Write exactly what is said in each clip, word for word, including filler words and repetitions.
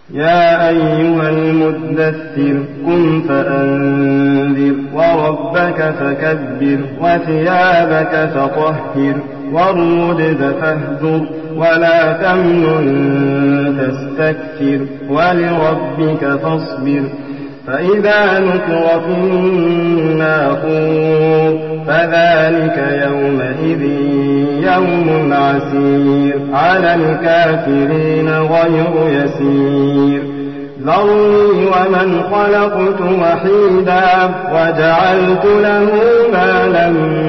يا أيها المدثر قم فأنذر وربك فكبر وثيابك فطهر والرجز فاهجر ولا تمنن تستكثر ولربك فاصبر فإذا نقر في الناقور فذلك يومئذ يوم عسير على الكافرين غير يسير ذرني ومن خلقت وحيدا وجعلت له مالا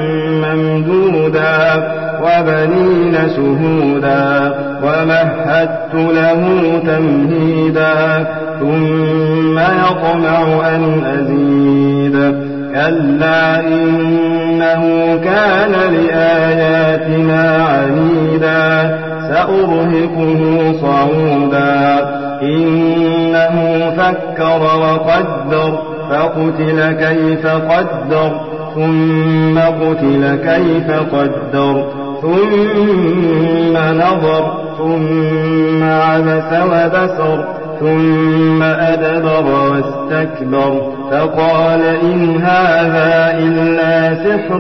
ممدودا وبنين شهودا ومهدت له تمهيدا ثم يطمع أن أزيد كلا إنه كان لآياتنا عنيدا سأرهقه صعودا إنه فكر وقدر فقتل كيف قدر ثم قتل كيف قدر ثم نظر ثم عبس وبسر ثم أدبر واستكبر فقال إن هذا إلا سحر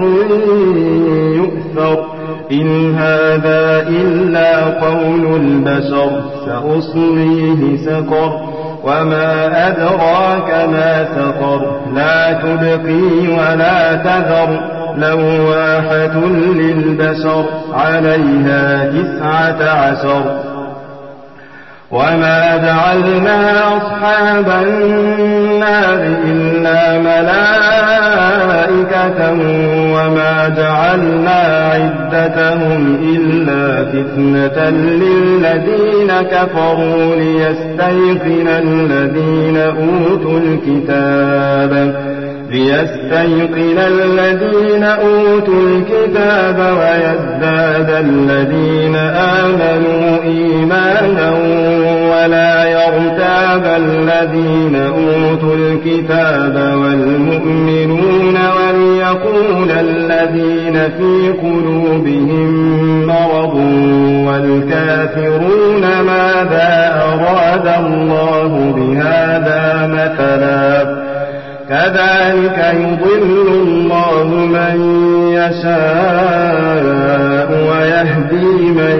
يؤثر إن هذا إلا قول البشر سأصليه سقر وما أدراك ما سقر لا تبقي ولا تذر لواحة للبشر عليها تسعة عشر وما جعلنا أصحاب النار إلا ملائكة وما جعلنا عدتهم إلا فتنة للذين كفروا ليستيقن الذين أوتوا الكتاب ليستيقن الذين أوتوا الكتاب ويزداد الذين آمنوا إيمانا ولا يرتاب الذين أوتوا الكتاب والمؤمنون وليقول الذين في قلوبهم مرض والكافرون ماذا أراد الله بهذا مثلا كذلك يضل الله من يشاء ويهدي من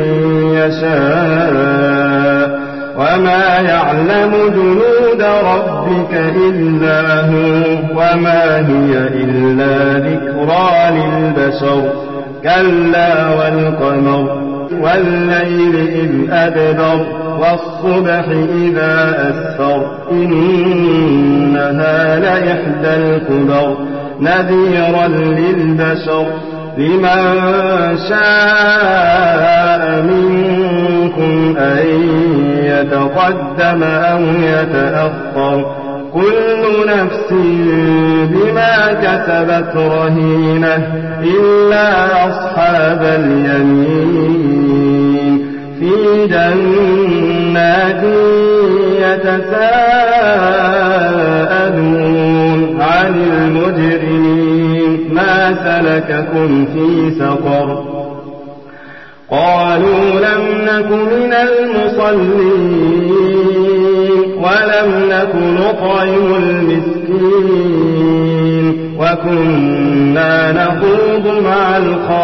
يشاء وما يعلم جنود ربك إلا هو وما هي إلا ذكرى للبشر كلا والقمر والليل إذ أدبر والصبح إذا أسفر إنها لإحدى الكبر نذيرا للبشر لمن شاء منكم أن يتقدم أو يتأخر كل نفس بما كسبت رهينة إلا أصحاب اليمين في جنات يتساءلون عن المجرمين ما سلككم في سقر قالوا لم نك من المصلين ولم نك نطعم المسكين وكنا نخوض مع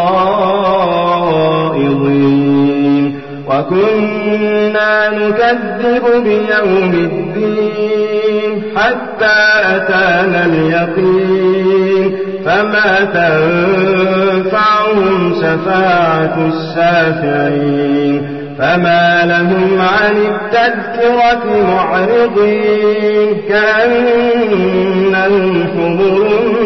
الخائضين وكنا نكذب بيوم الدين حتى أتانا اليقين فما تنفعهم شفاعة الشافعين فما لهم عن التذكرة معرضين كأنهم حمر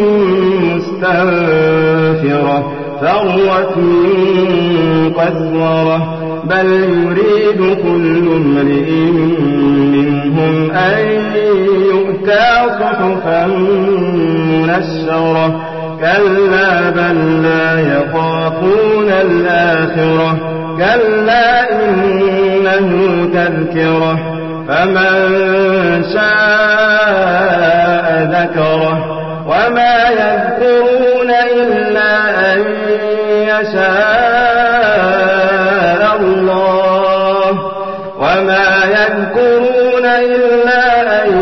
مستنفرة فرت من قسورة بل يريد كل امرئ منهم أن يؤتى صحفا منشرة كلا بل لا يخافون الآخرة كلا إنه تذكرة فمن شاء ذكره وما يذكرون إلا أن يشاء الله وما يذكرون إلا أن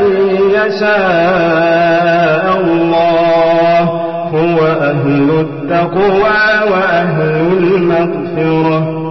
يشاء الله هو أهل التقوى وأهل المغفرة